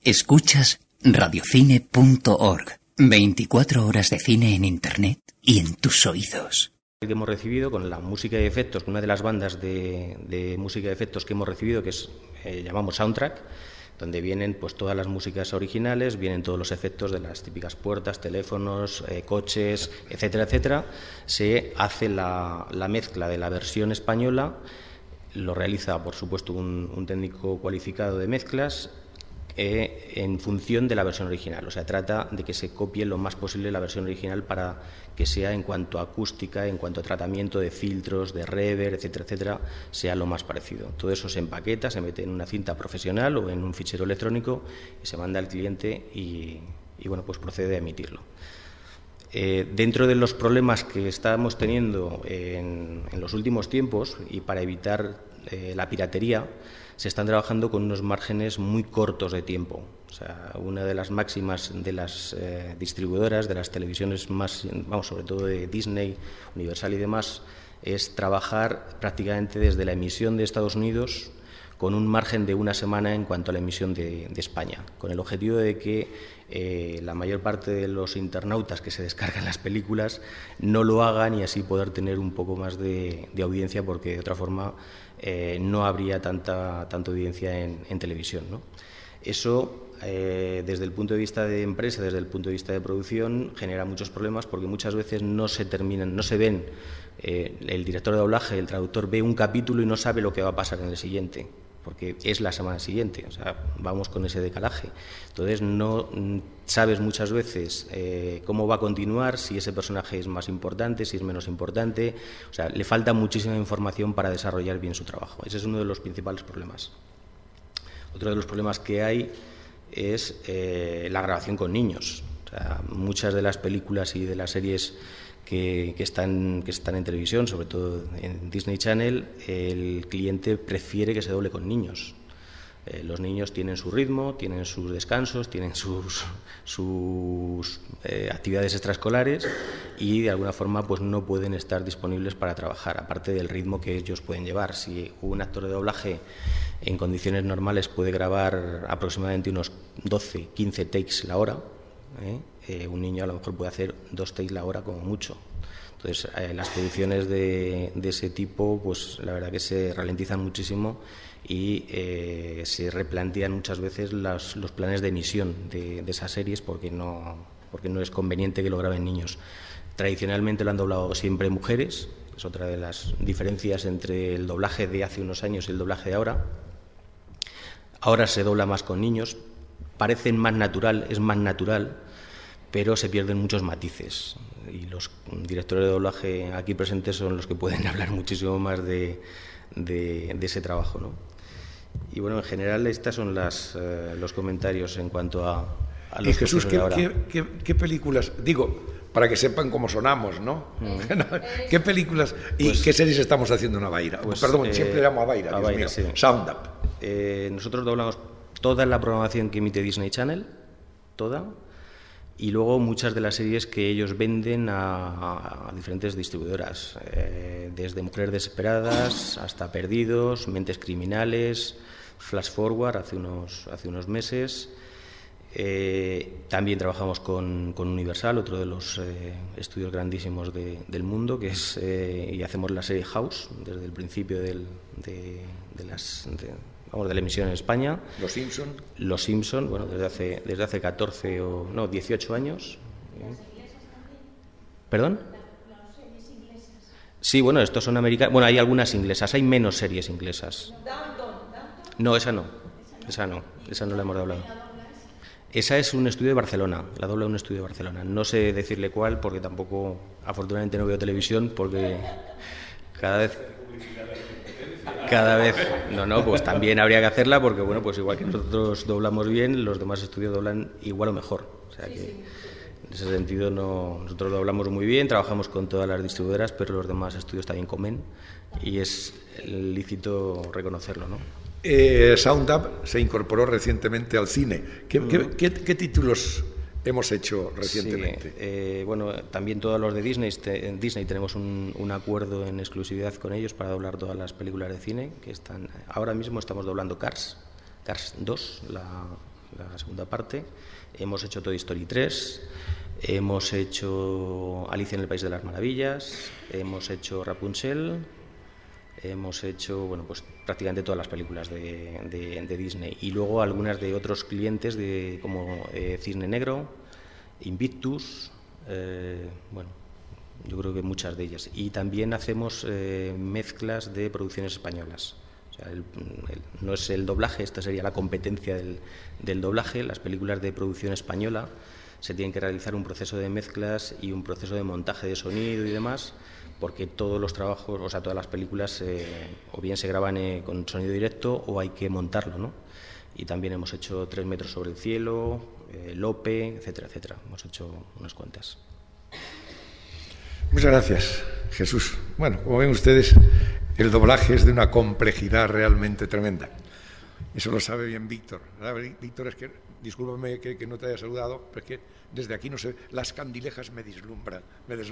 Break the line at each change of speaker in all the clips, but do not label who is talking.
Escuchas radiocine.org. 24 horas de cine en Internet y en tus oídos.
Que hemos recibido con la música y efectos, una de las bandas de música y efectos que hemos recibido, que es llamamos Soundtrack, donde vienen pues todas las músicas originales, vienen todos los efectos de las típicas puertas, teléfonos, coches, etcétera, etcétera. Se hace la mezcla de la versión española, lo realiza por supuesto un técnico cualificado de mezclas, en función de la versión original, o sea, trata de que se copie lo más posible la versión original para que sea, en cuanto a acústica, en cuanto a tratamiento de filtros, de reverb, etcétera, etcétera, sea lo más parecido. Todo eso se empaqueta, se mete en una cinta profesional o en un fichero electrónico y se manda al cliente y bueno, pues procede a emitirlo. Dentro de los problemas que estamos teniendo en los últimos tiempos, y para evitar la piratería, se están trabajando con unos márgenes muy cortos de tiempo. O sea, una de las máximas de las distribuidoras, de las televisiones más, sobre todo de Disney, Universal y demás, es trabajar prácticamente desde la emisión de Estados Unidos con un margen de una semana en cuanto a la emisión de España, con el objetivo de que la mayor parte de los internautas que se descargan las películas no lo hagan y así poder tener un poco más de audiencia, porque de otra forma no habría tanta audiencia en televisión, ¿no? Eso, desde el punto de vista de empresa, desde el punto de vista de producción, genera muchos problemas, porque muchas veces no se ven, el director de doblaje, el traductor ve un capítulo y no sabe lo que va a pasar en el siguiente, porque es la semana siguiente, o sea, vamos con ese decalaje. Entonces no sabes muchas veces cómo va a continuar, si ese personaje es más importante, si es menos importante, o sea, le falta muchísima información para desarrollar bien su trabajo. Ese es uno de los principales problemas. Otro de los problemas que hay es la grabación con niños. O sea, muchas de las películas y de las series que están en televisión, sobre todo en Disney Channel, el cliente prefiere que se doble con niños. Los niños tienen su ritmo, tienen sus descansos, tienen sus actividades extraescolares y de alguna forma pues no pueden estar disponibles para trabajar, aparte del ritmo que ellos pueden llevar. Si un actor de doblaje en condiciones normales puede grabar aproximadamente unos 12, 15 takes la hora, un niño a lo mejor puede hacer 2 takes la hora como mucho. Entonces, las producciones de ese tipo, pues la verdad que se ralentizan muchísimo y se replantean muchas veces los planes de emisión de esas series, porque no es conveniente que lo graben niños. Tradicionalmente lo han doblado siempre mujeres, es otra de las diferencias entre el doblaje de hace unos años y el doblaje de ahora. Ahora se dobla más con niños, es más natural, pero se pierden muchos matices. Y los directores de doblaje aquí presentes son los que pueden hablar muchísimo más de ese trabajo, ¿no? Y bueno, en general estas son los comentarios en cuanto a los...
Y Jesús, ¿qué películas? Digo, para que sepan cómo sonamos, ¿no? ¿Qué películas y qué series estamos haciendo en Avaira? Perdón, siempre llamo Avaira, Dios mío. Sí. Sound Up.
Nosotros doblamos toda la programación que emite Disney Channel, toda, y luego muchas de las series que ellos venden a diferentes distribuidoras, desde Mujeres Desesperadas hasta Perdidos, Mentes Criminales, Flash Forward hace unos meses. También trabajamos con Universal, otro de los estudios grandísimos del mundo, y hacemos la serie House desde el principio de la emisión en España. Los Simpson, bueno, desde hace 18 años. ¿Perdón? Sí, bueno, estos son americanos. Bueno, hay algunas inglesas, hay menos series inglesas. No, esa no la hemos doblado. Esa es un estudio de Barcelona, la dobla un estudio de Barcelona. No sé decirle cuál, porque tampoco, afortunadamente no veo televisión, porque cada vez, pues también habría que hacerla, porque bueno, pues igual que nosotros doblamos bien, los demás estudios doblan igual o mejor. O sea que en ese sentido nosotros doblamos muy bien, trabajamos con todas las distribuidoras, pero los demás estudios también comen y es lícito reconocerlo, ¿no?
Sound Up se incorporó recientemente al cine. ¿Qué títulos hemos hecho recientemente?
Sí, bueno, también todos los de Disney. En Disney tenemos un acuerdo en exclusividad con ellos para doblar todas las películas de cine que están. Ahora mismo estamos doblando Cars 2, la segunda parte. Hemos hecho Toy Story 3, hemos hecho Alicia en el País de las Maravillas, hemos hecho Rapunzel, hemos hecho, bueno, pues prácticamente todas las películas de Disney, y luego algunas de otros clientes como Cisne Negro, Invictus, bueno, yo creo que muchas de ellas. Y también hacemos mezclas de producciones españolas. O sea, no es el doblaje, esta sería la competencia del doblaje. Las películas de producción española se tienen que realizar un proceso de mezclas y un proceso de montaje de sonido y demás, porque todos los trabajos, o sea, todas las películas o bien se graban con sonido directo o hay que montarlo, ¿no? Y también hemos hecho 3 metros sobre el cielo, Lope, etcétera, etcétera. Hemos hecho unas cuantas.
Muchas gracias, Jesús. Bueno, como ven ustedes, el doblaje es de una complejidad realmente tremenda. Eso lo sabe bien Víctor. Víctor, es que, discúlpame que no te haya saludado, pero es que desde aquí no sé, las candilejas me deslumbran.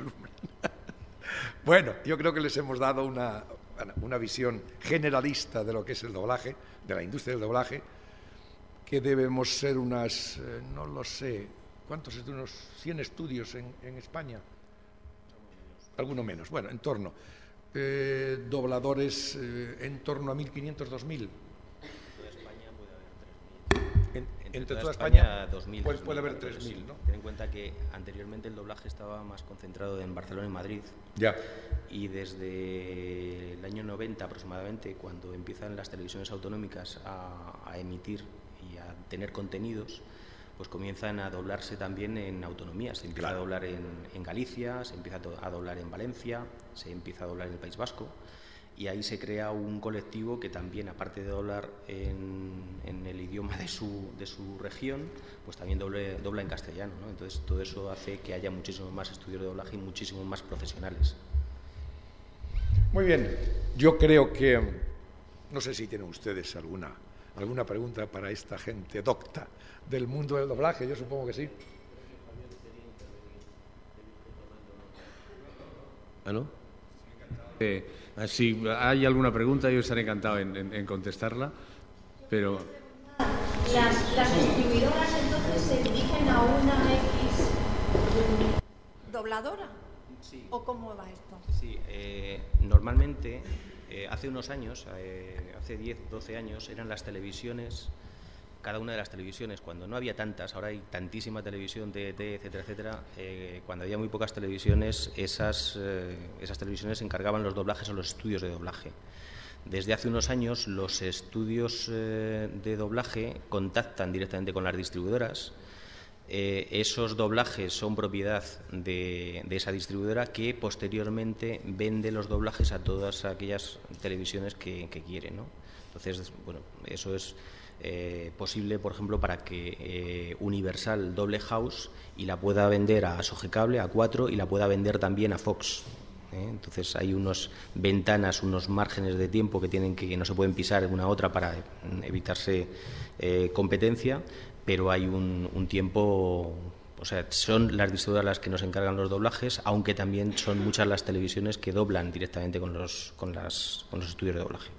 Bueno, yo creo que les hemos dado una visión generalista de lo que es el doblaje, de la industria del doblaje, que debemos ser unas, no lo sé, ¿cuántos? Unos 100 estudios en España. Alguno menos, bueno, en torno. Dobladores en torno a 1.500, 2.000.
Entre toda España 2.000.
Puede haber 3.000, ¿no?
Ten en cuenta que anteriormente el doblaje estaba más concentrado en Barcelona y Madrid.
Ya.
Y desde el año 90 aproximadamente, cuando empiezan las televisiones autonómicas a emitir y a tener contenidos, pues comienzan a doblarse también en autonomía. Se empieza a doblar en Galicia, se empieza a doblar en Valencia, se empieza a doblar en el País Vasco, y ahí se crea un colectivo que también, aparte de doblar en el idioma de su región, pues también dobla en castellano, ¿no? Entonces todo eso hace que haya muchísimos más estudios de doblaje y muchísimos más profesionales.
Muy bien, yo creo que, no sé si tienen ustedes alguna pregunta para esta gente docta del mundo del doblaje. Yo supongo que sí.
¿No? Si hay alguna pregunta, yo estaré encantado en contestarla, pero...
¿Las distribuidoras entonces se dirigen a una X dobladora?
Sí.
¿O cómo va esto?
Sí, normalmente, hace unos años, hace 10, 12 años, eran las televisiones, cada una de las televisiones, cuando no había tantas, ahora hay tantísima televisión, TDT, etcétera, etcétera, cuando había muy pocas televisiones, esas televisiones se encargaban los doblajes o los estudios de doblaje. Desde hace unos años los estudios de doblaje contactan directamente con las distribuidoras. Esos doblajes son propiedad de esa distribuidora, que posteriormente vende los doblajes a todas aquellas televisiones que quiere, ¿no? Entonces, bueno, eso es posible, por ejemplo, para que Universal doble House y la pueda vender a Sogecable, a 4, y la pueda vender también a Fox. Entonces hay unas ventanas, unos márgenes de tiempo que no se pueden pisar una a otra para evitarse competencia, pero hay un tiempo, o sea, son las distribuidoras las que nos encargan los doblajes, aunque también son muchas las televisiones que doblan directamente con los estudios de doblaje.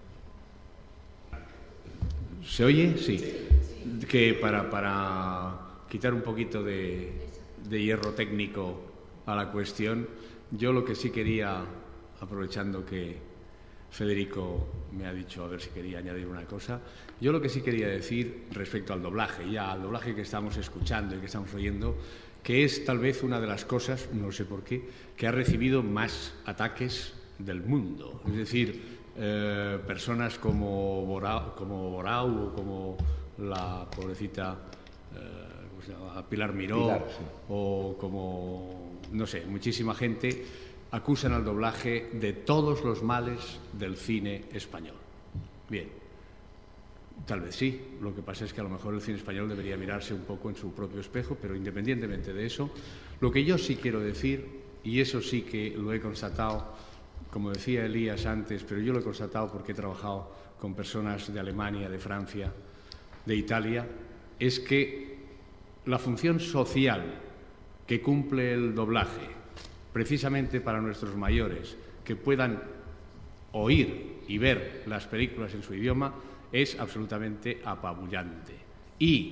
¿Se oye? Sí. Que para quitar un poquito de hierro técnico a la cuestión, yo lo que sí quería, aprovechando que Federico me ha dicho a ver si quería añadir una cosa, yo lo que sí quería decir respecto al doblaje, ya al doblaje que estamos escuchando y que estamos oyendo, que es tal vez una de las cosas, no sé por qué, que ha recibido más ataques del mundo. Es decir, personas como Borau o como la pobrecita ¿cómo se llama? Pilar Miró,
Pilar, sí.
O como, no sé, muchísima gente acusan al doblaje de todos los males del cine español. Bien, tal vez sí, lo que pasa es que a lo mejor el cine español debería mirarse un poco en su propio espejo, pero independientemente de eso, lo que yo sí quiero decir, y eso sí que lo he constatado, como decía Elías antes, pero yo lo he constatado porque he trabajado con personas de Alemania, de Francia, de Italia, es que la función social que cumple el doblaje, precisamente para nuestros mayores, que puedan oír y ver las películas en su idioma, es absolutamente apabullante. Y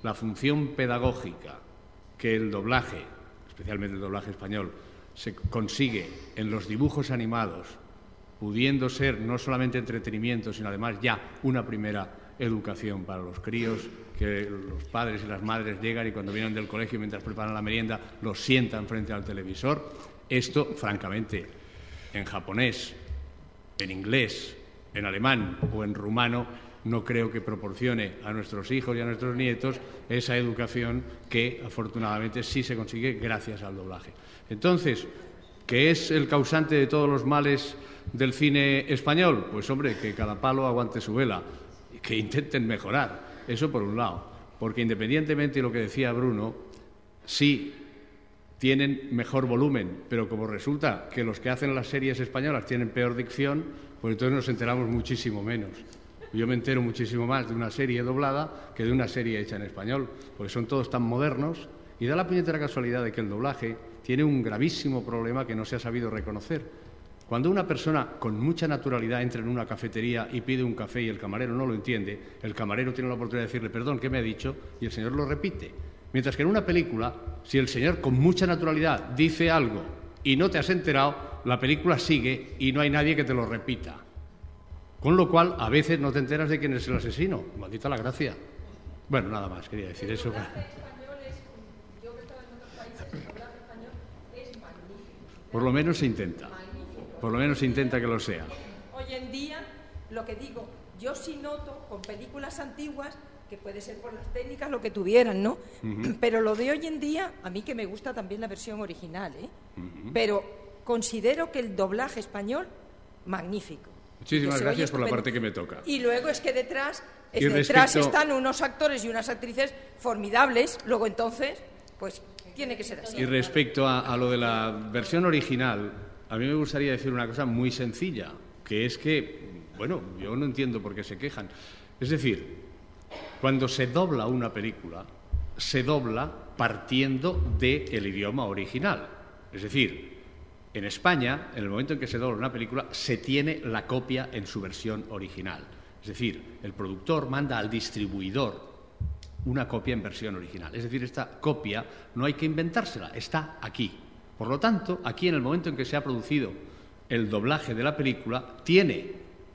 la función pedagógica que el doblaje, especialmente el doblaje español, se consigue en los dibujos animados, pudiendo ser no solamente entretenimiento, sino además ya una primera educación para los críos, que los padres y las madres llegan y cuando vienen del colegio, mientras preparan la merienda, los sientan frente al televisor. Esto, francamente, en japonés, en inglés, en alemán o en rumano, no creo que proporcione a nuestros hijos y a nuestros nietos esa educación que, afortunadamente, sí se consigue gracias al doblaje. Entonces, ¿qué es el causante de todos los males del cine español? Pues, hombre, que cada palo aguante su vela, que intenten mejorar. Eso por un lado. Porque independientemente de lo que decía Bruno, sí tienen mejor volumen, pero como resulta que los que hacen las series españolas tienen peor dicción, pues entonces nos enteramos muchísimo menos. Yo me entero muchísimo más de una serie doblada que de una serie hecha en español, porque son todos tan modernos y da la puñetera casualidad de que el doblaje tiene un gravísimo problema que no se ha sabido reconocer. Cuando una persona con mucha naturalidad entra en una cafetería y pide un café y el camarero no lo entiende, el camarero tiene la oportunidad de decirle, perdón, ¿qué me ha dicho? Y el señor lo repite. Mientras que en una película, si el señor con mucha naturalidad dice algo y no te has enterado, la película sigue y no hay nadie que te lo repita. Con lo cual, a veces no te enteras de quién es el asesino. Maldita la gracia. Bueno, nada más, quería decir eso.
El doblaje español es, yo que he estado en otros países, el doblaje español es magnífico.
Por lo menos se intenta. Por lo menos se intenta que lo sea.
Hoy en día, lo que digo, yo sí noto con películas antiguas, que puede ser por las técnicas lo que tuvieran, ¿no? Pero lo de hoy en día, a mí que me gusta también la versión original, ¿eh? Pero considero que el doblaje español, magnífico.
Muchísimas gracias por la parte que me toca.
Y luego es que detrás están unos actores y unas actrices formidables, luego entonces, pues tiene que ser así.
Y respecto a lo de la versión original, a mí me gustaría decir una cosa muy sencilla, que es que, bueno, yo no entiendo por qué se quejan. Es decir, cuando se dobla una película, se dobla partiendo del idioma original. Es decir, en España, en el momento en que se dobla una película, se tiene la copia en su versión original. Es decir, el productor manda al distribuidor una copia en versión original. Es decir, esta copia no hay que inventársela, está aquí. Por lo tanto, aquí en el momento en que se ha producido el doblaje de la película, tiene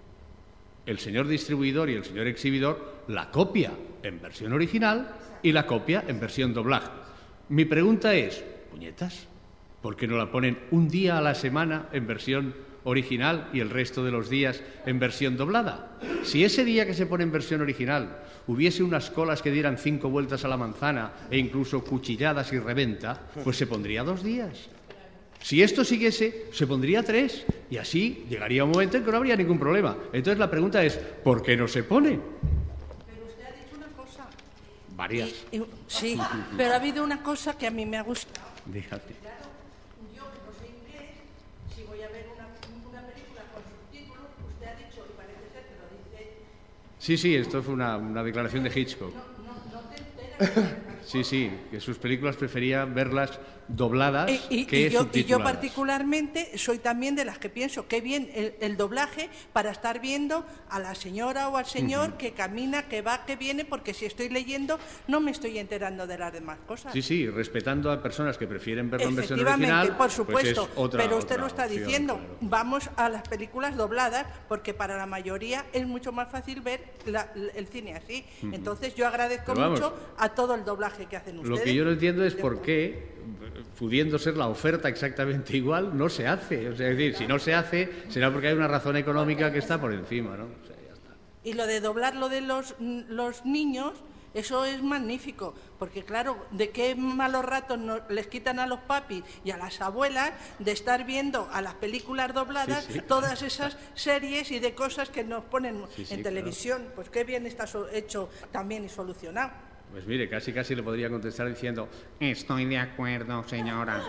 el señor distribuidor y el señor exhibidor la copia en versión original y la copia en versión doblaje. Mi pregunta es, puñetas, ¿por qué no la ponen un día a la semana en versión original y el resto de los días en versión doblada? Si ese día que se pone en versión original hubiese unas colas que dieran 5 vueltas a la manzana e incluso cuchilladas y reventa, pues se pondría 2 días. Si esto siguiese, se pondría 3 y así llegaría un momento en que no habría ningún problema. Entonces la pregunta es, ¿por qué no se pone?
Pero usted ha dicho una cosa.
Varias.
Sí, pero ha habido una cosa que a mí me ha gustado.
Dígate.
Yo que no sé inglés, si voy a ver una película con subtítulos, usted ha dicho, y parece ser que lo dice...
Sí, esto fue una declaración de Hitchcock.
No te enteras.
Sí, que sus películas prefería verlas dobladas que subtituladas.
Y yo particularmente soy también de las que pienso que bien el doblaje para estar viendo a la señora o al señor que camina, que va, que viene, porque si estoy leyendo no me estoy enterando de las demás cosas. Sí,
respetando a personas que prefieren verlo en versión original.
Por supuesto,
pues es otra,
pero usted
otra
lo está
opción,
diciendo.
Claro.
Vamos a las películas dobladas porque para la mayoría es mucho más fácil ver el cine así. Entonces yo agradezco mucho a todo el doblaje que hacen ustedes.
Lo que yo no entiendo es por qué, pudiendo ser la oferta exactamente igual, no se hace. O sea, es decir, si no se hace, será porque hay una razón económica que está por encima, ¿no? O sea, ya está.
Y lo de doblar lo de los niños, eso es magnífico, porque claro, de qué malos ratos les quitan a los papis y a las abuelas de estar viendo a las películas dobladas todas esas series y de cosas que nos ponen en televisión. Claro. Pues qué bien está hecho también y solucionado.
Pues mire, casi le podría contestar diciendo, estoy de acuerdo, señora.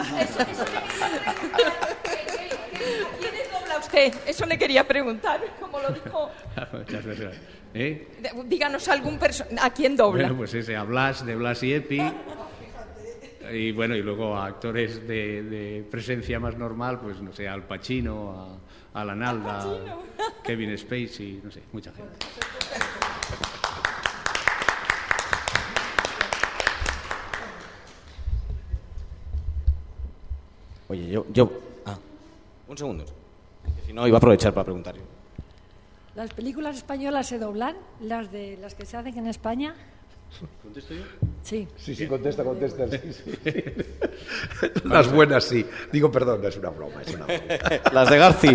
¿Quién dobla usted? Eso le quería preguntar, como lo dijo.
Muchas gracias.
Díganos ¿a quién dobla?
Bueno, pues ese, a Blas, de Blas y Epi. Y bueno, y luego a actores de presencia más normal, pues no sé, Al Pacino, a Alan Alda, Kevin Spacey, no sé, mucha gente.
Oye, un segundo. Si no, iba a aprovechar para preguntar.
¿Las películas españolas se doblan? ¿Las que se hacen en España?
¿Contesto yo?
Sí.
Sí, contesta. Sí. Las buenas sí. Digo, perdón, es una broma.
Las de Garci.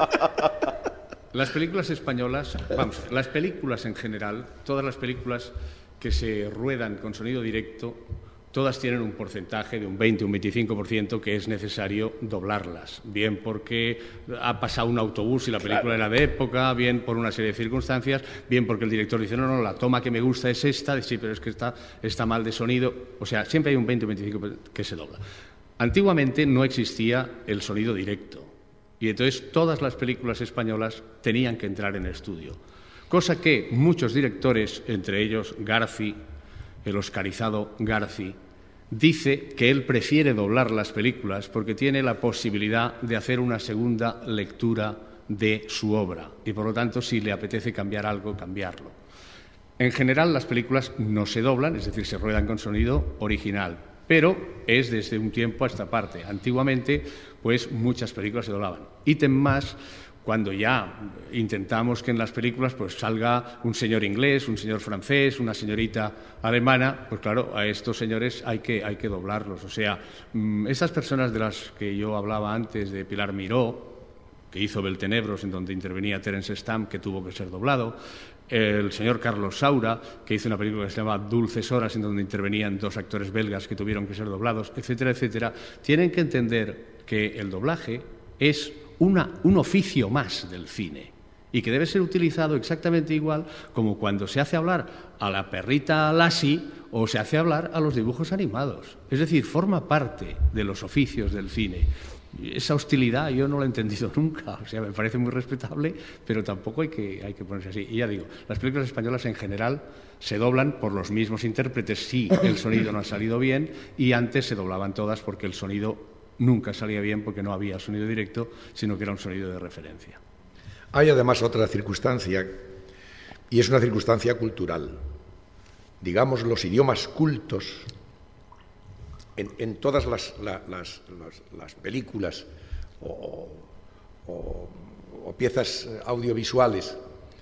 Las películas españolas, las películas en general, todas las películas que se ruedan con sonido directo, todas tienen un porcentaje de un 20, un 25% que es necesario doblarlas. Bien porque ha pasado un autobús y la película era de época, bien por una serie de circunstancias, bien porque el director dice, no, la toma que me gusta es esta, sí, pero es que está mal de sonido. O sea, siempre hay un 20 o 25% que se dobla. Antiguamente no existía el sonido directo y entonces todas las películas españolas tenían que entrar en estudio. Cosa que muchos directores, entre ellos Garci, el oscarizado Garci, dice que él prefiere doblar las películas porque tiene la posibilidad de hacer una segunda lectura de su obra y, por lo tanto, si le apetece cambiar algo, cambiarlo. En general, las películas no se doblan, es decir, se ruedan con sonido original, pero es desde un tiempo a esta parte. Antiguamente, pues, muchas películas se doblaban. Ítem más, cuando ya intentamos que en las películas pues salga un señor inglés, un señor francés, una señorita alemana, pues claro, a estos señores hay que doblarlos. O sea, esas personas de las que yo hablaba antes, de Pilar Miró, que hizo Beltenebros, en donde intervenía Terence Stamp, que tuvo que ser doblado, el señor Carlos Saura, que hizo una película que se llama Dulces Horas, en donde intervenían 2 actores belgas que tuvieron que ser doblados, etcétera, etcétera, tienen que entender que el doblaje es un oficio más del cine y que debe ser utilizado exactamente igual como cuando se hace hablar a la perrita Lassie o se hace hablar a los dibujos animados. Es decir, forma parte de los oficios del cine. Esa hostilidad yo no la he entendido nunca. O sea, me parece muy respetable, pero tampoco hay que ponerse así. Y ya digo, las películas españolas en general se doblan por los mismos intérpretes si el sonido no ha salido bien, y antes se doblaban todas porque el sonido nunca salía bien porque no había sonido directo, sino que era un sonido de referencia.
Hay además otra circunstancia, y es una circunstancia cultural. Digamos, los idiomas cultos, en todas las películas o piezas audiovisuales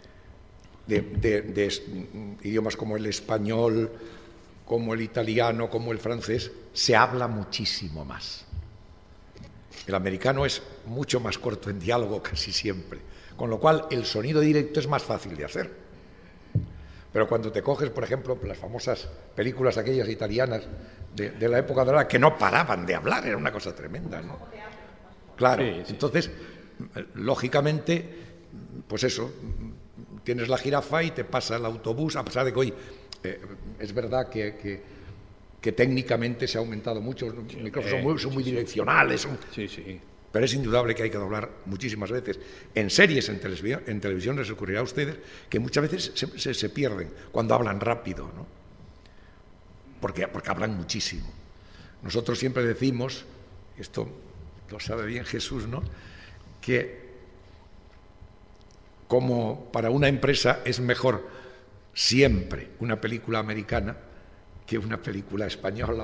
de idiomas como el español, como el italiano, como el francés, se habla muchísimo más. El americano es mucho más corto en diálogo casi siempre, con lo cual el sonido directo es más fácil de hacer. Pero cuando te coges, por ejemplo, las famosas películas aquellas italianas de la época dorada, que no paraban de hablar, era una cosa tremenda, ¿no? Claro, sí. Entonces, lógicamente, pues eso, tienes la jirafa y te pasa el autobús, a pesar de que hoy es verdad que técnicamente se ha aumentado mucho, los micrófonos son muy direccionales, pero es indudable que hay que doblar muchísimas veces. En series, en televisión les ocurrirá a ustedes que muchas veces se pierden cuando hablan rápido, ¿no? Porque hablan muchísimo. Nosotros siempre decimos, esto lo sabe bien Jesús, ¿no?, que como para una empresa es mejor siempre una película americana que una película española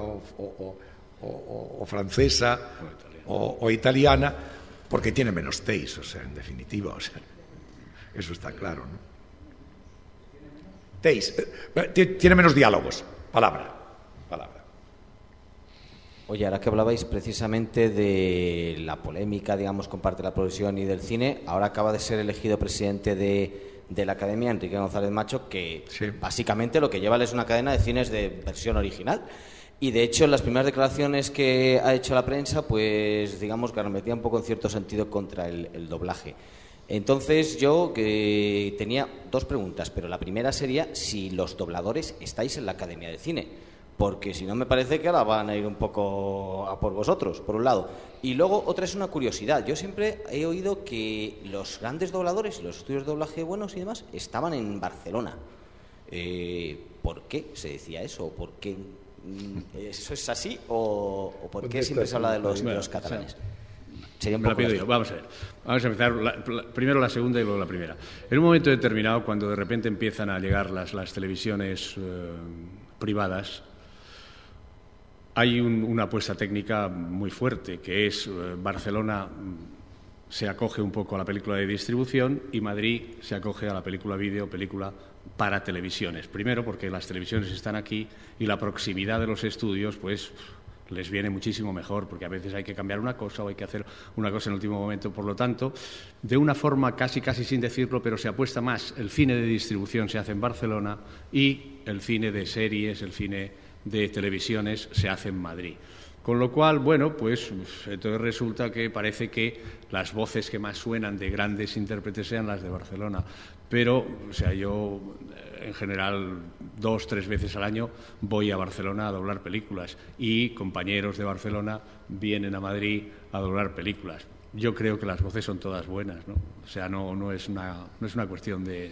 o francesa o italiana, porque tiene menos taste, o sea, en definitiva, o sea, eso está claro, ¿no? Taste, tiene menos diálogos, palabra.
Oye, ahora que hablabais precisamente de la polémica, digamos, con parte de la producción y del cine, ahora acaba de ser elegido presidente de la Academia, Enrique González Macho, que sí, básicamente lo que lleva es una cadena de cines de versión original. Y de hecho, en las primeras declaraciones que ha hecho la prensa, pues digamos que arremetía un poco en cierto sentido contra el doblaje. Entonces yo que tenía 2 preguntas, pero la primera sería si los dobladores estáis en la Academia de Cine, porque si no me parece que ahora van a ir un poco a por vosotros, por un lado. Y luego otra es una curiosidad. Yo siempre he oído que los grandes dobladores y los estudios de doblaje buenos y demás estaban en Barcelona. ¿Por qué se decía eso? ¿Por qué eso es así? ¿O por qué siempre se habla de los catalanes? Sería un poco
Vamos a ver. Vamos a empezar primero la segunda y luego la primera. En un momento determinado, cuando de repente empiezan a llegar las televisiones privadas, hay una apuesta técnica muy fuerte, que es Barcelona se acoge un poco a la película de distribución y Madrid se acoge a la película vídeo, película para televisiones. Primero, porque las televisiones están aquí y la proximidad de los estudios, pues les viene muchísimo mejor, porque a veces hay que cambiar una cosa o hay que hacer una cosa en el último momento. Por lo tanto, de una forma casi sin decirlo, pero se apuesta más, el cine de distribución se hace en Barcelona y el cine de series, el cine de televisiones se hace en Madrid. Con lo cual, bueno, pues entonces resulta que parece que las voces que más suenan de grandes intérpretes sean las de Barcelona. Pero, o sea, yo en general 2-3 veces al año voy a Barcelona a doblar películas y compañeros de Barcelona vienen a Madrid a doblar películas. Yo creo que las voces son todas buenas, ¿no? O sea, no es una cuestión de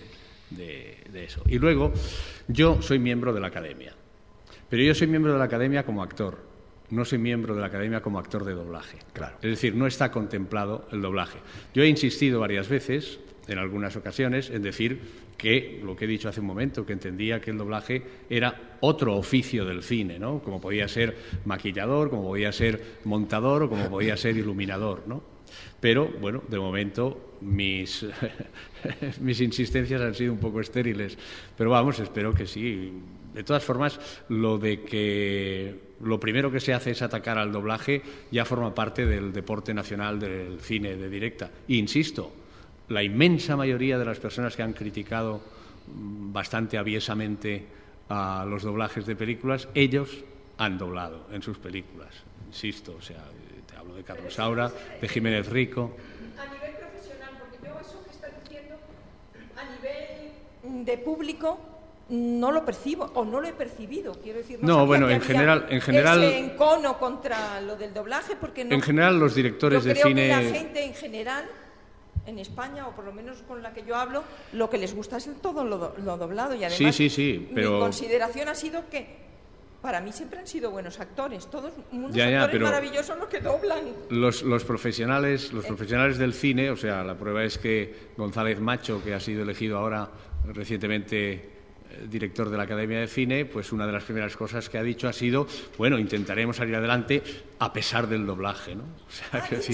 eso. Y luego, yo soy miembro de la Academia, pero yo soy miembro de la Academia como actor. No soy miembro de la Academia como actor de doblaje.
Claro.
Es decir, no está contemplado el doblaje. Yo he insistido varias veces, en algunas ocasiones, en decir que, lo que he dicho hace un momento, que entendía que el doblaje era otro oficio del cine, ¿no? Como podía ser maquillador, como podía ser montador o como podía ser iluminador, ¿no? Pero, bueno, de momento mis insistencias han sido un poco estériles. Pero vamos, espero que sí. De todas formas, lo de que lo primero que se hace es atacar al doblaje ya forma parte del deporte nacional del cine de directa. E insisto, la inmensa mayoría de las personas que han criticado bastante aviesamente a los doblajes de películas, ellos han doblado en sus películas. Insisto, o sea, te hablo de Carlos Saura, de Jiménez Rico.
A nivel profesional, porque yo eso que está diciendo, a nivel de público, no lo percibo o no lo he percibido, quiero decir.
No, bueno, en general
ese encono contra lo del doblaje, porque no,
en general los directores de cine.
Yo creo que la gente en general en España, o por lo menos con la que yo hablo, lo que les gusta es todo lo doblado, y además
sí, pero
mi consideración ha sido que para mí siempre han sido buenos actores, todos unos
actores
pero maravillosos los que doblan.
Los profesionales del cine, o sea, la prueba es que González Macho, que ha sido elegido ahora recientemente director de la Academia de Cine, pues una de las primeras cosas que ha dicho ha sido, bueno, intentaremos salir adelante a pesar del doblaje, ¿no? O sea, que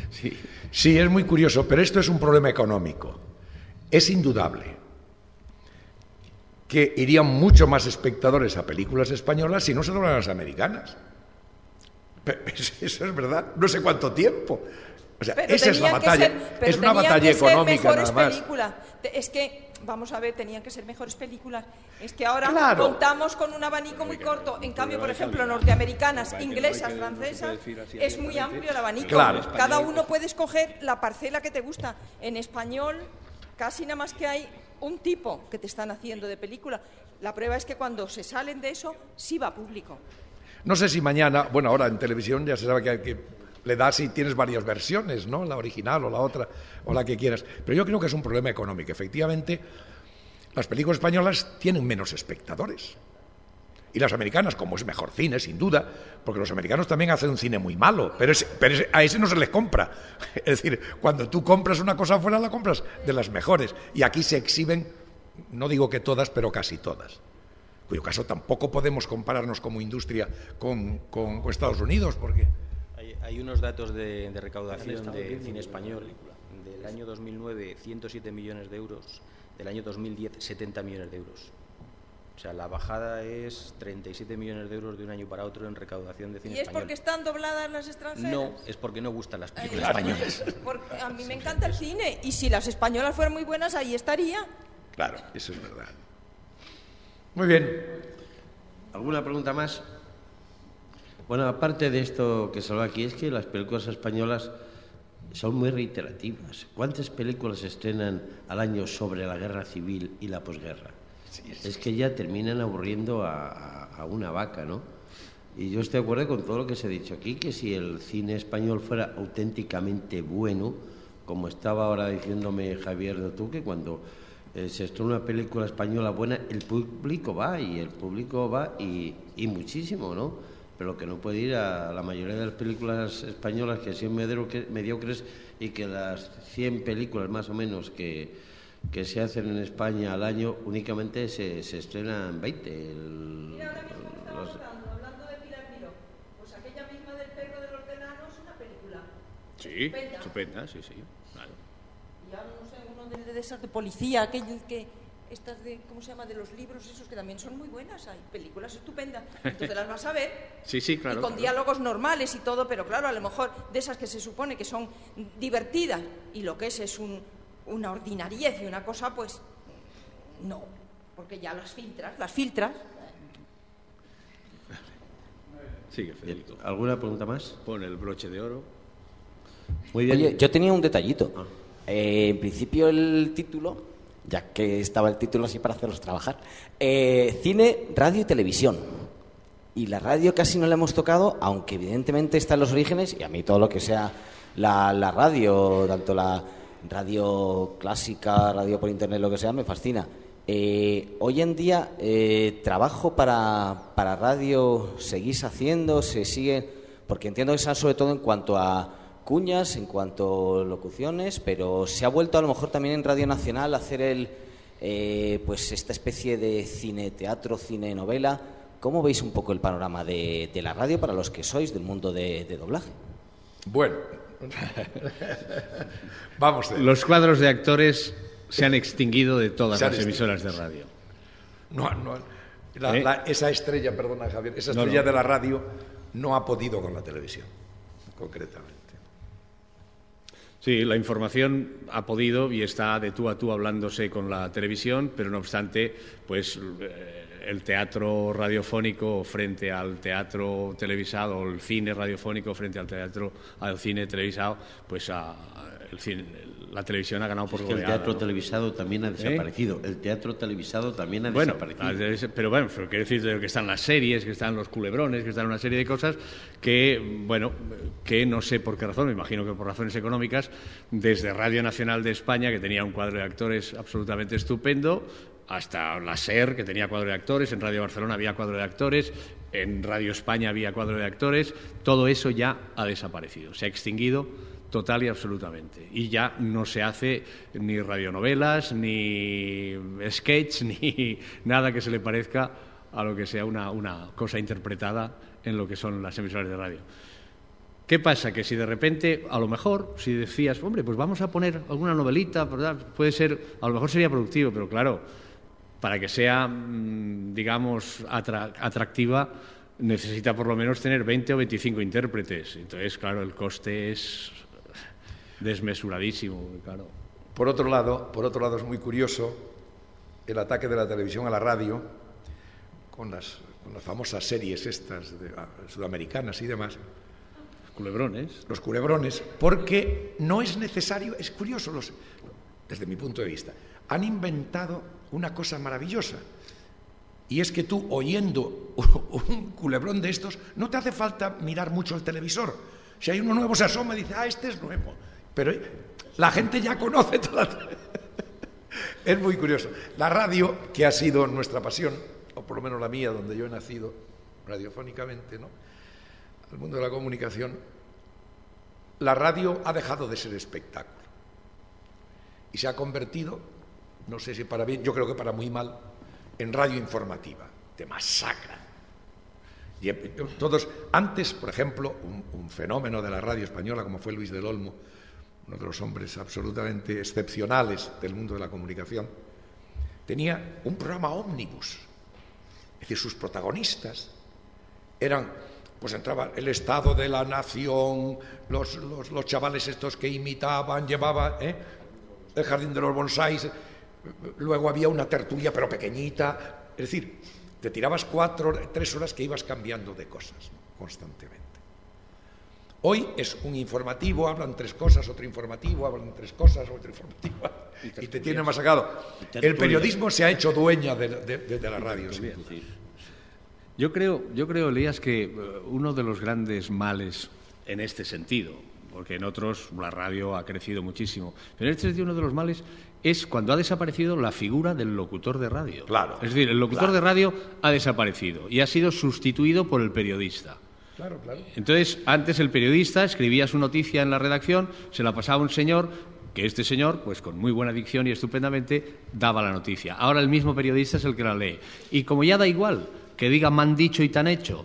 sí, es muy curioso, pero esto es un problema económico. Es indudable que irían mucho más espectadores a películas españolas si no se doblan las americanas. Eso es verdad. No sé cuánto tiempo. O sea, esa es la batalla. Es una batalla económica nada más.
Es que, vamos a ver, tenían que ser mejores películas. Es que ahora contamos con un abanico muy corto. En cambio, por ejemplo, norteamericanas, inglesas, francesas, es muy amplio el abanico.
Claro.
Cada uno puede escoger la parcela que te gusta. En español, casi nada más que hay un tipo que te están haciendo de película. La prueba es que cuando se salen de eso, sí va a público.
No sé si mañana, bueno, ahora en televisión ya se sabe que le das si tienes varias versiones, ¿no? La original o la otra, o la que quieras. Pero yo creo que es un problema económico. Efectivamente, las películas españolas tienen menos espectadores. Y las americanas, como es mejor cine, sin duda, porque los americanos también hacen un cine muy malo, pero a ese no se les compra. Es decir, cuando tú compras una cosa afuera, la compras de las mejores. Y aquí se exhiben, no digo que todas, pero casi todas. En cuyo caso tampoco podemos compararnos como industria con Estados Unidos, porque...
Hay unos datos de recaudación de cine español. Del año 2009, 107 millones de euros. Del año 2010, 70 millones de euros. O sea, la bajada es 37 millones de euros de un año para otro en recaudación de cine español.
¿Y es porque están dobladas las extranjeras?
No, es porque no gustan las películas españolas.
Porque a mí me encanta el cine, y si las españolas fueran muy buenas, ahí estaría.
Claro, eso es verdad. Muy bien.
¿Alguna pregunta más? Bueno, aparte de esto que se habla aquí, es que las películas españolas son muy reiterativas. ¿Cuántas películas se estrenan al año sobre la guerra civil y la posguerra? Sí. Es que ya terminan aburriendo a una vaca, ¿no? Y yo estoy de acuerdo con todo lo que se ha dicho aquí, que si el cine español fuera auténticamente bueno, como estaba ahora diciéndome Javier de tú, que cuando se estrena una película española buena, el público va y muchísimo, ¿no? Pero que no puede ir a la mayoría de las películas españolas que son mediocres, y que las 100 películas más o menos que se hacen en España al año únicamente se estrenan 20.
Mira, ahora mismo estamos hablando de Pilar Miró.
Sí, estupenda, sí, claro.
Y ahora no sé, uno de esas de policía, aquel que... Estas de, ¿cómo se llama? De los libros esos que también son muy buenas. Hay películas estupendas. Entonces las vas a ver.
Sí, claro.
Y con diálogos normales y todo, pero claro, a lo mejor de esas que se supone que son divertidas y lo que es una ordinariez y una cosa, pues no. Porque ya las filtras.
Sigue, Federico.
¿Alguna pregunta más?
Pon el broche de oro.
Muy bien. Oye, yo tenía un detallito. En principio el título, ya que estaba el título así para hacerlos trabajar, cine, radio y televisión. Y la radio casi no la hemos tocado, aunque evidentemente está en los orígenes, y a mí todo lo que sea la radio, tanto la radio clásica, radio por internet, lo que sea, me fascina. Hoy en día, trabajo para radio, ¿seguís haciendo? ¿Se sigue? Porque entiendo que sea sobre todo en cuanto a cuñas, en cuanto a locuciones, pero se ha vuelto a lo mejor también en Radio Nacional a hacer pues esta especie de cine-teatro, cine-novela. ¿Cómo veis un poco el panorama de la radio para los que sois del mundo de doblaje?
Bueno, vamos a ver.
Los cuadros de actores se han extinguido de todas las emisoras de radio.
Esa estrella, perdona Javier, esa estrella de la radio no ha podido con la televisión, concretamente.
Sí, la información ha podido y está de tú a tú hablándose con la televisión, pero no obstante, pues el teatro radiofónico frente al teatro televisado, o el cine radiofónico frente al cine televisado, pues la televisión ha ganado por goleada.
El teatro televisado también ha desaparecido. El teatro televisado también ha desaparecido.
Pero quiero decir que están las series, que están los culebrones, que están una serie de cosas que no sé por qué razón, me imagino que por razones económicas, desde Radio Nacional de España, que tenía un cuadro de actores absolutamente estupendo, hasta la SER, que tenía cuadro de actores, en Radio Barcelona había cuadro de actores, en Radio España había cuadro de actores, todo eso ya ha desaparecido, se ha extinguido total y absolutamente. Y ya no se hace ni radionovelas, ni sketch, ni nada que se le parezca a lo que sea una cosa interpretada en lo que son las emisoras de radio. ¿Qué pasa? Que si de repente, a lo mejor, si decías, hombre, pues vamos a poner alguna novelita, ¿verdad? Puede ser, a lo mejor sería productivo, pero claro, para que sea, digamos, atractiva, necesita por lo menos tener 20 o 25 intérpretes. Entonces, claro, el coste es desmesuradísimo, claro.
Por otro lado es muy curioso el ataque de la televisión a la radio con las famosas series estas sudamericanas y demás. Los culebrones, porque no es necesario, es curioso, desde mi punto de vista, han inventado una cosa maravillosa, y es que tú, oyendo un culebrón de estos, no te hace falta mirar mucho el televisor. Si hay uno nuevo, se asoma y dice, este es nuevo. Pero la gente ya conoce toda. Es muy curioso. La radio, que ha sido nuestra pasión, o por lo menos la mía, donde yo he nacido radiofónicamente, ¿no?, el mundo de la comunicación, la radio ha dejado de ser espectáculo y se ha convertido, no sé si para bien, yo creo que para muy mal, en radio informativa. Te masacran. Y todos, antes, por ejemplo, un fenómeno de la radio española como fue Luis del Olmo, uno de los hombres absolutamente excepcionales del mundo de la comunicación, tenía un programa ómnibus. Es decir, sus protagonistas eran, pues entraba el Estado de la Nación, los chavales estos que imitaban, llevaban el Jardín de los Bonsáis, luego había una tertulia pero pequeñita, es decir, te tirabas 3 horas que ibas cambiando de cosas, ¿no?, constantemente. Hoy es un informativo, hablan 3 cosas, otro informativo, hablan 3 cosas, otro informativo, y te tiene masacado. El periodismo se ha hecho dueña de la radio. Sí.
Yo creo, Elías, que uno de los grandes males en este sentido, porque en otros la radio ha crecido muchísimo, pero en este sentido uno de los males es cuando ha desaparecido la figura del locutor de radio.
Claro.
Es decir, el locutor de radio ha desaparecido y ha sido sustituido por el periodista.
Claro.
Entonces, antes el periodista escribía su noticia en la redacción, se la pasaba a un señor, que este señor, pues con muy buena dicción y estupendamente, daba la noticia. Ahora el mismo periodista es el que la lee. Y como ya da igual que diga me han dicho y te han hecho,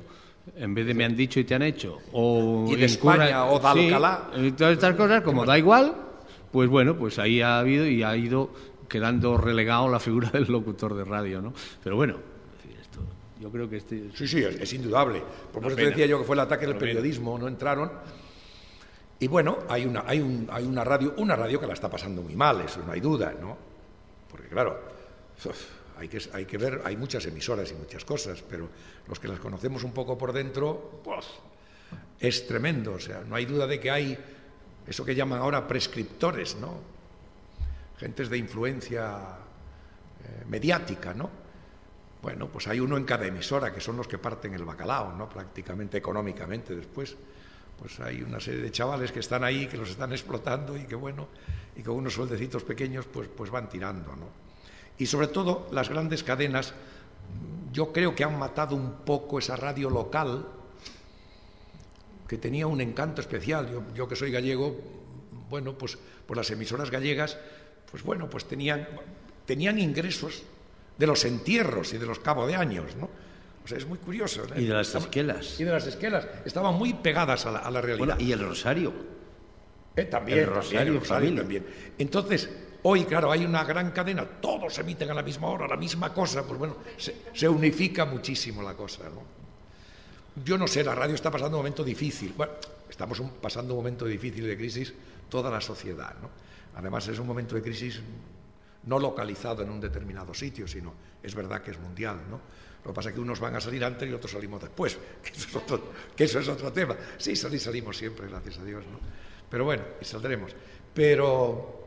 en vez de me han dicho y te han hecho, o
y de España o de Alcalá,
sí, todas estas cosas, como da igual, pues bueno, pues ahí ha habido y ha ido quedando relegado la figura del locutor de radio, ¿no? Pero bueno, esto, yo creo que
sí, es indudable. Por eso te decía yo que fue el ataque del periodismo, no entraron. Y bueno, hay una radio que la está pasando muy mal, eso no hay duda, ¿no? Porque claro, hay que ver, hay muchas emisoras y muchas cosas, pero los que las conocemos un poco por dentro, pues es tremendo. O sea, no hay duda de que hay eso que llaman ahora prescriptores, ¿no? Gentes de influencia mediática, ¿no? Bueno, pues hay uno en cada emisora que son los que parten el bacalao, ¿no? Prácticamente económicamente después. Pues hay una serie de chavales que están ahí, que los están explotando y que bueno, y con unos sueldecitos pequeños pues van tirando, ¿no? Y sobre todo las grandes cadenas, yo creo que han matado un poco esa radio local que tenía un encanto especial. Yo que soy gallego, bueno, pues las emisoras gallegas, pues bueno, pues tenían ingresos de los entierros y de los cabo de años, ¿no? O sea, es muy curioso, ¿eh?
Y de las esquelas.
Y de las esquelas. Estaban muy pegadas a la realidad.
Bueno, y el rosario.
También. El rosario también. Entonces, hoy, claro, hay una gran cadena, todos emiten a la misma hora, la misma cosa, pues bueno, se unifica muchísimo la cosa, ¿no? Yo no sé, la radio está pasando un momento difícil. Bueno, estamos pasando un momento difícil de crisis toda la sociedad, ¿no? Además, es un momento de crisis no localizado en un determinado sitio, sino es verdad que es mundial, ¿no? Lo que pasa es que unos van a salir antes y otros salimos después, que eso es otro tema. Sí, salimos siempre, gracias a Dios, ¿no? Pero bueno, y saldremos. Pero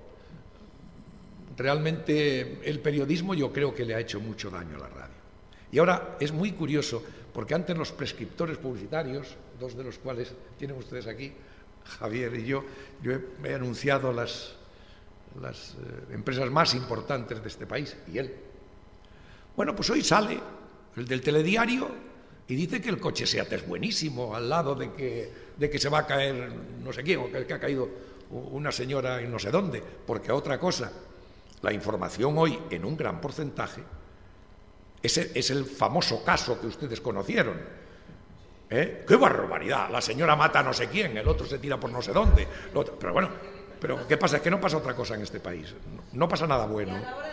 realmente el periodismo yo creo que le ha hecho mucho daño a la radio. Y ahora es muy curioso, porque antes los prescriptores publicitarios, dos de los cuales tienen ustedes aquí, Javier y yo he anunciado las empresas más importantes de este país, y él. Bueno, pues hoy sale el del telediario y dice que el coche SEAT es buenísimo, al lado de que se va a caer no sé quién, o que ha caído una señora en no sé dónde, porque otra cosa, la información hoy en un gran porcentaje es el famoso caso que ustedes conocieron. ¡Qué barbaridad! La señora mata a no sé quién, el otro se tira por no sé dónde. Pero bueno, pero ¿qué pasa? Es que no pasa otra cosa en este país. No pasa nada bueno.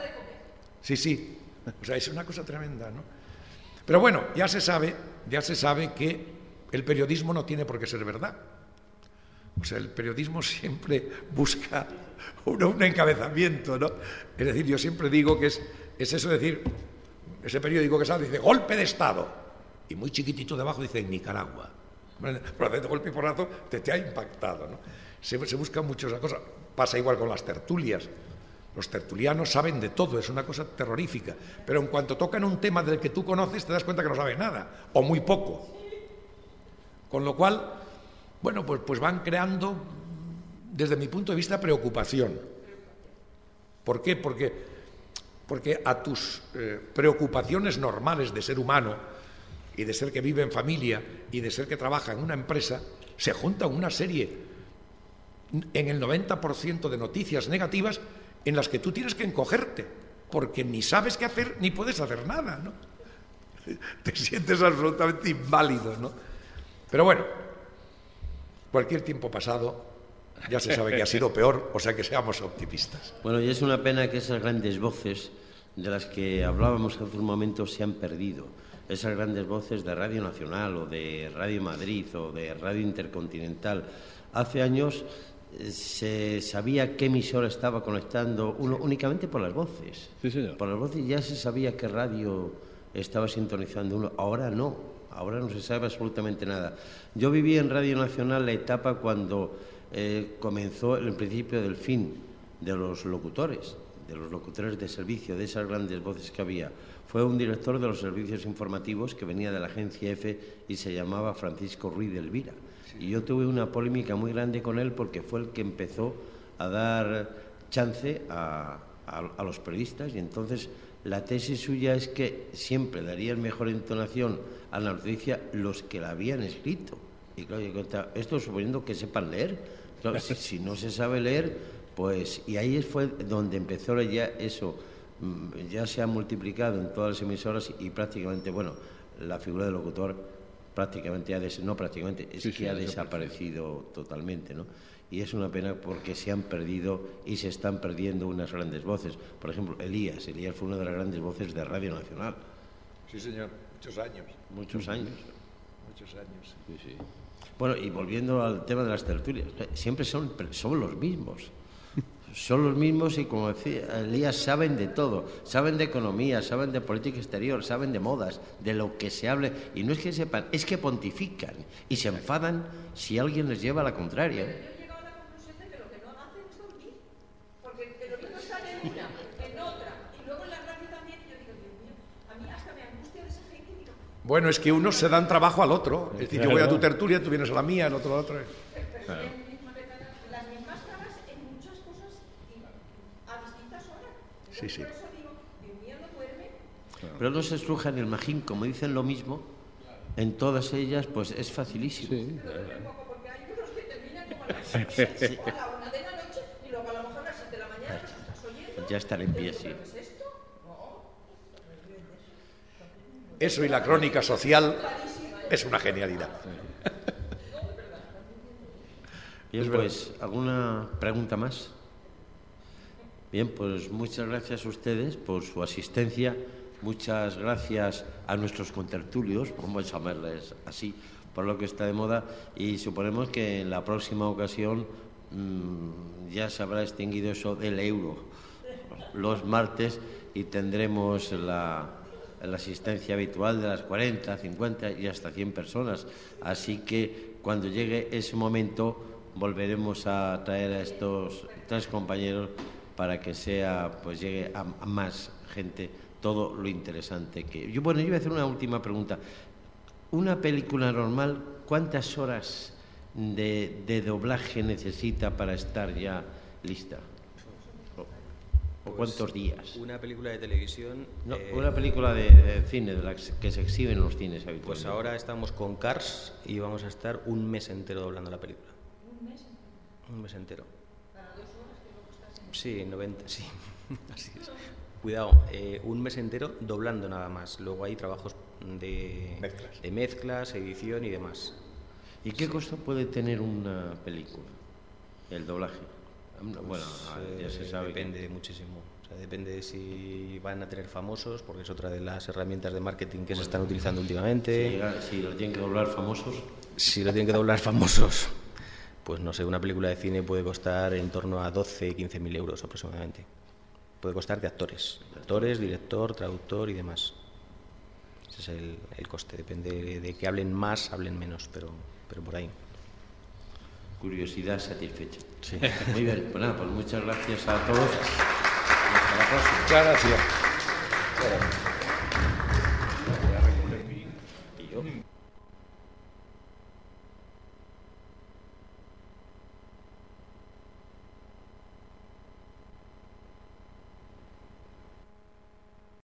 Sí. O sea, es una cosa tremenda, ¿no? Pero bueno, ya se sabe que el periodismo no tiene por qué ser verdad. O sea, el periodismo siempre busca un encabezamiento, ¿no? Es decir, yo siempre digo que es eso, decir, ese periódico que sale dice golpe de Estado y muy chiquitito debajo dice en Nicaragua. Pero de golpe y porrazo te ha impactado, ¿no? Se busca mucho esa cosa. Pasa igual con las tertulias. Los tertulianos saben de todo, es una cosa terrorífica. Pero en cuanto tocan un tema del que tú conoces, te das cuenta que no saben nada, o muy poco. Con lo cual, bueno, pues van creando, desde mi punto de vista, preocupación. ¿Por qué? Porque a tus preocupaciones normales de ser humano, y de ser que vive en familia, y de ser que trabaja en una empresa, se juntan una serie, en el 90% de noticias negativas, en las que tú tienes que encogerte, porque ni sabes qué hacer, ni puedes hacer nada, ¿no? Te sientes absolutamente inválido, ¿no? Pero bueno, cualquier tiempo pasado ya se sabe que ha sido peor, o sea que seamos optimistas.
Bueno, y es una pena que esas grandes voces de las que hablábamos hace un momento se han perdido. Esas grandes voces de Radio Nacional o de Radio Madrid o de Radio Intercontinental. Hace años se sabía qué emisora estaba conectando uno únicamente por las voces.
Sí, señor.
Por las voces ya se sabía qué radio estaba sintonizando uno. Ahora no se sabe absolutamente nada. Yo viví en Radio Nacional la etapa cuando comenzó el principio del fin de los locutores de servicio, de esas grandes voces que había. Fue un director de los servicios informativos que venía de la agencia EFE y se llamaba Francisco Ruiz de Elvira. Y yo tuve una polémica muy grande con él porque fue el que empezó a dar chance a los periodistas, y entonces la tesis suya es que siempre darían mejor entonación a la noticia los que la habían escrito. Y claro, esto suponiendo que sepan leer. Claro, si no se sabe leer, pues... Y ahí fue donde empezó ya eso. Ya se ha multiplicado en todas las emisoras y prácticamente, bueno, la figura del locutor prácticamente ha desaparecido totalmente, ¿no? Y es una pena porque se han perdido y se están perdiendo unas grandes voces. Por ejemplo, Elías fue una de las grandes voces de Radio Nacional.
Sí, señor, muchos años.
Muchos años.
Sí, sí.
Bueno, y volviendo al tema de las tertulias, siempre son los mismos. Son los mismos y, como decía Elías, saben de todo. Saben de economía, saben de política exterior, saben de modas, de lo que se hable. Y no es que sepan, es que pontifican y se enfadan si alguien les lleva a la contraria.
Yo he llegado a la conclusión de que lo que no hacen es dormir. Porque lo mismo están en una, en otra, y luego en la radio también. Y yo digo, Dios mío, a mí hasta me angustia de esa gente. Digo,
bueno, es que unos se dan trabajo al otro. Es decir, yo voy a tu tertulia, tú vienes a la mía, el otro a la otra.
Claro. Las mismas caras en muchas cosas a distintas horas.
Sí, sí.
Por eso digo, Dios mío, no duerme.
Pero no se estrujan el magín, como dicen lo mismo, en todas ellas, pues es facilísimo.
Sí.
Porque hay unos que terminan como a las 6 o a la 1 de la noche y luego a lo mejor a las 7 de la mañana los estás oyendo.
Ya están en pie, sí.
¿Qué es esto?
Eso y la crónica social es una genialidad.
Bien, pues, ¿alguna pregunta más? Bien, pues muchas gracias a ustedes por su asistencia, muchas gracias a nuestros contertulios, vamos a llamarles así, por lo que está de moda, y suponemos que en la próxima ocasión ya se habrá extinguido eso del euro los martes y tendremos la asistencia habitual de las 40, 50 y hasta 100 personas. Así que cuando llegue ese momento volveremos a traer a estos 3 compañeros para que pues llegue a más gente todo lo interesante que... Yo iba a hacer una última pregunta. Una película normal, ¿cuántas horas de doblaje necesita para estar ya lista? ¿O cuántos días?
Una película de televisión...
No, una película de cine, de las que se exhiben en los cines habitualmente.
Pues ahora estamos con Cars y vamos a estar un mes entero doblando la película. Un mes entero.
¿Para 2 horas que luego estás en...
Sí, 90, sí. Así es. Cuidado, un mes entero doblando nada más. Luego hay trabajos de mezclas, edición y demás.
¿Y qué costo puede tener una película? El doblaje. Bueno, ya se sabe.
Depende muchísimo. O sea, depende de si van a tener famosos, porque es otra de las herramientas de marketing que se están utilizando últimamente.
Si lo tienen que doblar famosos.
Si lo tienen que doblar famosos. Pues no sé, una película de cine puede costar en torno a 12-15.000 euros aproximadamente. Puede costar de actores, director, traductor y demás. Ese es el coste, depende de que hablen más, hablen menos, pero por ahí.
Curiosidad satisfecha.
Sí.
Muy bien, pues nada, pues muchas gracias a todos. Y hasta la próxima.
Muchas gracias.